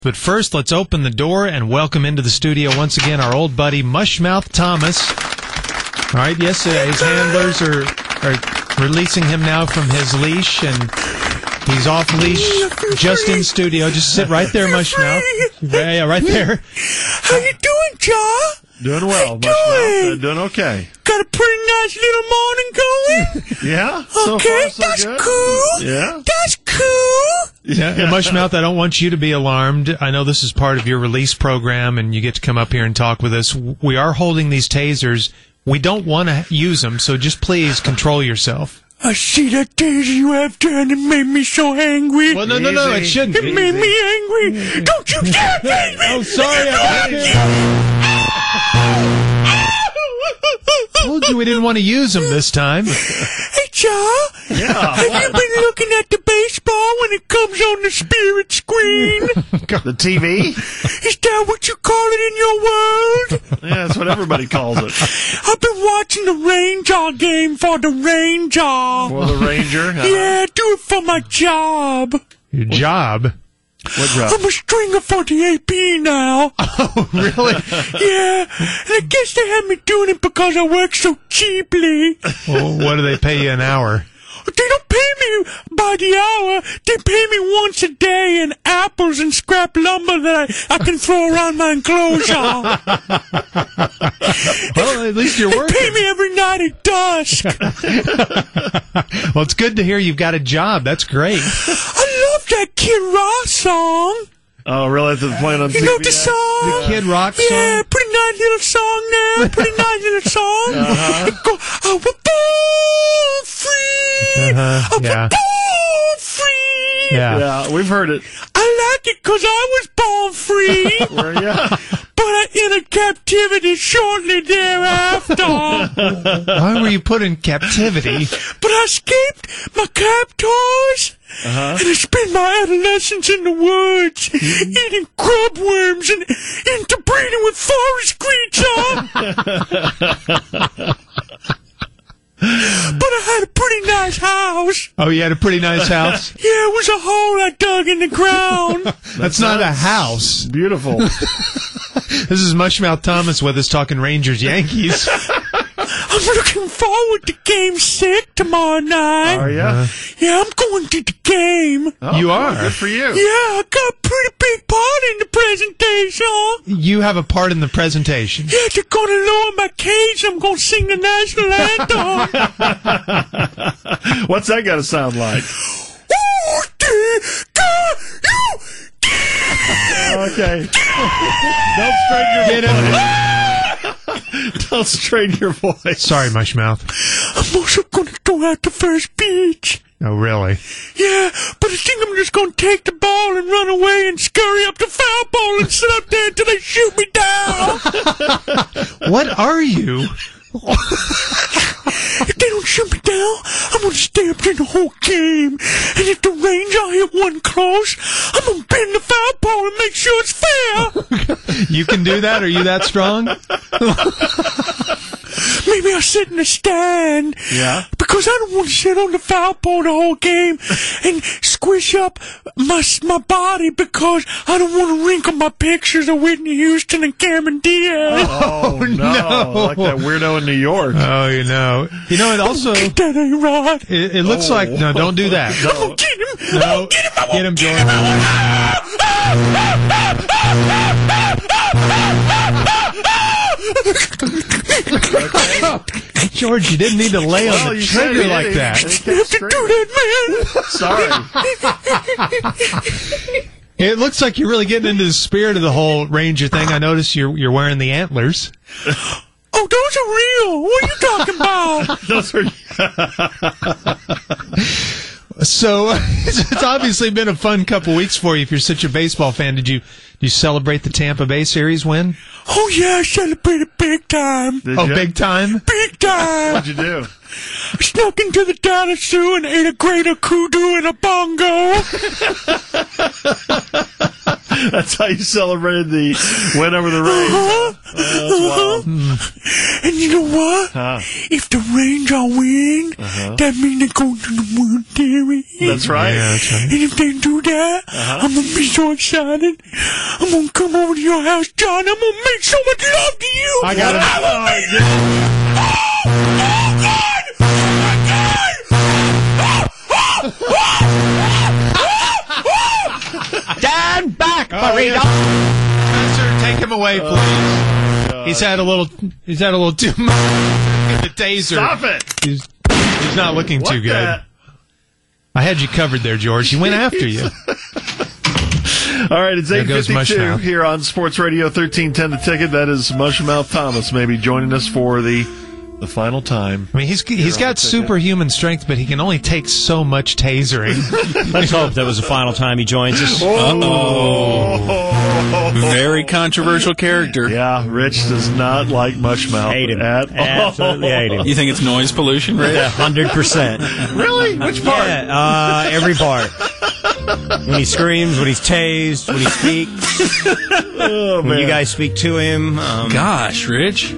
But first, let's open the door and welcome into the studio once again our old buddy Mushmouth Thomas. All right, yes, his handlers are releasing him now from his leash, and he's off leash just in studio. Just sit right there, Mushmouth. Yeah, right there. How you doing, Jaw? Doing well, Mushmouth. Doing okay. Got a pretty nice little morning going? Yeah. So okay, far, so that's good. cool. Yeah. That's cool. Yeah, and Mushmouth, I don't want you to be alarmed. I know this is part of your release program, and you get to come up here and talk with us. We are holding these tasers. We don't want to use them, so just please control yourself. I see that taser you have done. It made me so angry. Well, no, it shouldn't. It made me angry. Don't you dare tase me! Oh, sorry, I told you we didn't want to use them this time. Hey, Jaw. Yeah. Have you been looking at the baseball when it comes on the spirit screen? The TV? Is that what you call it in your world? Yeah, that's what everybody calls it. I've been watching the Ranger game for the Ranger. For the Ranger? Yeah, do it for my job. Your job? What job? I'm a stringer for the AP now. Oh, really? Yeah, and I guess they had me doing it because I work so cheaply. Well, what do they pay you an hour? They don't pay me by the hour. They pay me once a day in apples and scrap lumber that I can throw around my enclosure. Well, at least you're They working. pay me every night at dusk. Well, it's good to hear you've got a job. That's great. I love that Kid Rock song. Oh, really? That's playing on TV? You know the song? The Kid Rock song? Yeah, pretty nice little song there. Pretty nice little song. It go, I was born free. I was Yeah. born free. Yeah. Yeah, we've heard it. I like it because I was born free. Where, yeah. But I entered captivity shortly thereafter. Why were you put in captivity? But I escaped my captors. And I spent my adolescence in the woods, eating grub worms and interbreeding with forest creatures. But I had a pretty nice house. Oh, you had a pretty nice house? Yeah, it was a hole I dug in the ground. That's not a house. Beautiful. This is Mushmouth Thomas with us talking Rangers Yankees. I'm looking forward to Game 6 tomorrow night. Are you? Yeah, I'm going to the game. Oh, You are? Good for you. Yeah, I got a pretty big part in the presentation. You have a part in the presentation. Yeah, they're going to lower my cage. I'm going to sing the national anthem. What's that got to sound like? Okay. Don't strain your voice. Don't strain your voice. Sorry, Mushmouth. I'm also going to throw out the first pitch. Oh, really? Yeah, but I think I'm just going to take the ball and run away and scurry up the foul pole and sit up there until they shoot me down. What are you? If they don't shoot me down, I'm going to stay up there the whole game. And if the Ranger hit one close, I'm going to bend the foul pole and make sure it's fair. You can do that? Are you that strong? Maybe I'll sit in the stand. Yeah. Because I don't want to sit on the foul pole the whole game and squish up my body because I don't want to wrinkle my pictures of Whitney Houston and Cameron Diaz. Oh, no. Like that weirdo in New York. Oh, you know. You know, it also... That ain't right. It looks like... No, don't do that. I'm going to get him. No. I'm going to get him. Get him, George, you didn't need to lay on the trigger like that. You have to do that, Sorry. man. It looks like you're really getting into the spirit of the whole Ranger thing. I noticed you're wearing the antlers. Oh, those are real. What are you talking about? Those are... So it's obviously been a fun couple weeks for you if you're such a baseball fan. Did you celebrate the Tampa Bay series win? Oh, yeah, I celebrated big time. Did Oh, you? big time? Big time. What'd you do? I snuck into the Dallas Zoo and ate a greater kudu and a bongo. That's how you celebrated the win over the Rays. That's wild. And you know what? If the Rangers win, that means they go to the World Series. That's right. Yeah, that's right. And if they do that, I'm going to be so excited. I'm going to come over to your house, John. I'm going to make so much love to you. I got it. Stand back, Marino. Spencer, take him away, please. He's had a little too much. The taser. Stop it. He's not looking too good. the- I had you covered there, George. He went after you. All right, it's There goes 8:52 Mushmouth. here on Sports Radio 1310 The Ticket. That is Mushmouth Thomas maybe joining us for the final time. I mean, he's got superhuman strength, but he can only take so much tasering. Let's hope that was the final time he joins us. Very controversial character. Yeah, Rich does not like Mushmouth Hate him. at all. Absolutely hate him. You think it's noise pollution, Rich? 100%. Really? Which part? Yeah, every part. When he screams, when he's tased, when he speaks, Oh, when man. you guys speak to him. Gosh, Rich.